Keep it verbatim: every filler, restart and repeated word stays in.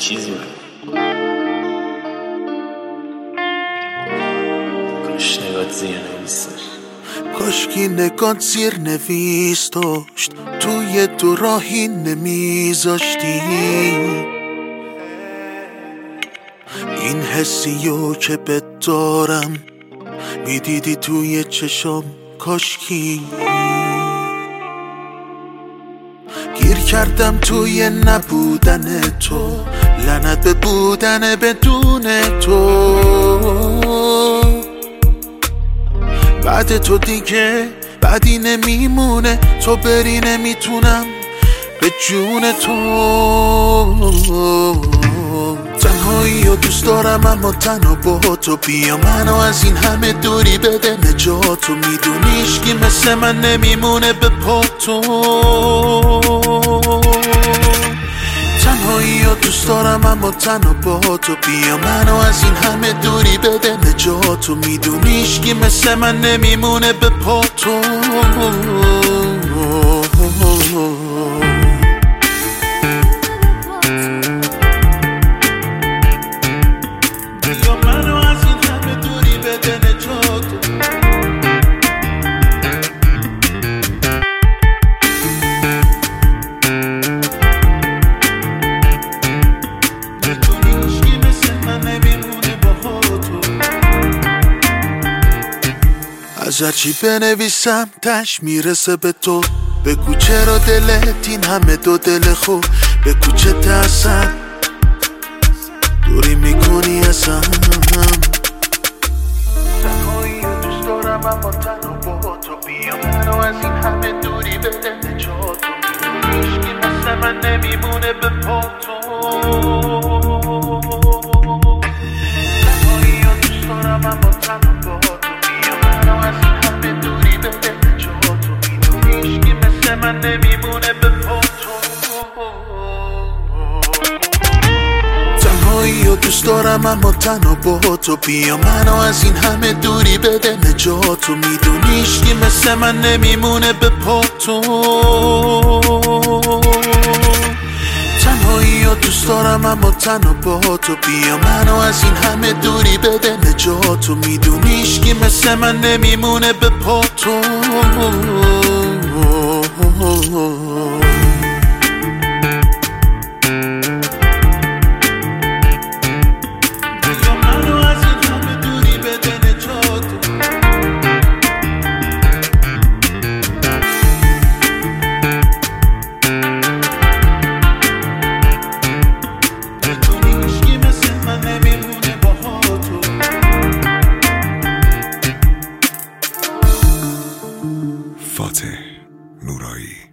چیزی من کاش نگات زیر نویس داشت کاش کی نگات زیر نویس داشت توی دو راهی نمیذاشتی این حسیو که بهت دارم میدیدی توی چشام کاشکی گیر کردم توی نبودن تو لعنت به بودن بدون تو بعد تو دیگه بعدی نمیمونه تو بری نمیتونم به جون تو تنهایی و دوست دارم اما تنها با تو بیا منو از این همه دوری بده نجاتو میدونیش که مثل من نمیمونه به پا تو تنهایی و دوست دارم اما تنها با تو بیا منو از این همه دوری بده نجاتو میدونیش که مثل من نمیمونه به پا تو از هرچی بنویسم تش میرسه به تو بگو چرا دلت این همه دو دل خوب بگو چه ترسم دوری میکنی ازم تنهایی و دوست دارم اما تنها با تو بیا منو از این همه دوری بده نجاتو هیچکی مثل من نمیمونه به پا تو تنهایی و دوست دارم اما تنها با تو من نمیمونه به پا تو تنهایی و دوست دارم اما تنها با تو بیا منو از این همه دوری بده نجاتو میدونیش که مثل من نمیمونه به پا تو تنهایی و دوست دارم اما تنها با تو بیا منو از این همه دوری بده نجاتو میدونیش که مثل من نمیمونه به پا تو فاتح نورایی